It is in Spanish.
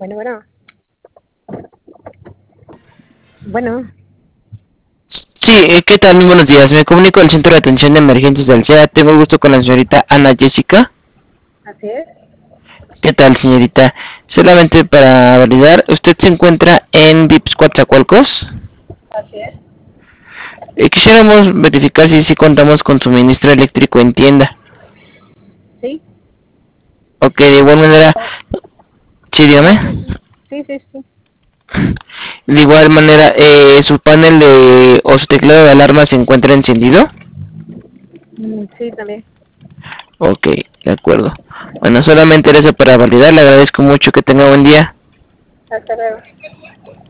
Bueno, bueno. Bueno, Sí, ¿qué tal? Muy buenos días. Me comunico del Centro de Atención de Emergencias del CEA. Tengo el gusto con la señorita Ana Jessica. así es. ¿Qué tal, señorita? Solamente para validar, ¿usted se encuentra en VIPS Coatzacoalcos? Así es. Quisiéramos verificar si contamos con suministro eléctrico en tienda. Sí. Ok, de igual manera, Oh, sí, dígame. ajá, sí, sí. Sí, sí, sí. De igual manera, ¿su panel o su teclado de alarma se encuentra encendido? Sí, también. Ok, de acuerdo. Bueno, solamente era eso para validar. Le agradezco mucho, que tenga buen día. Hasta luego.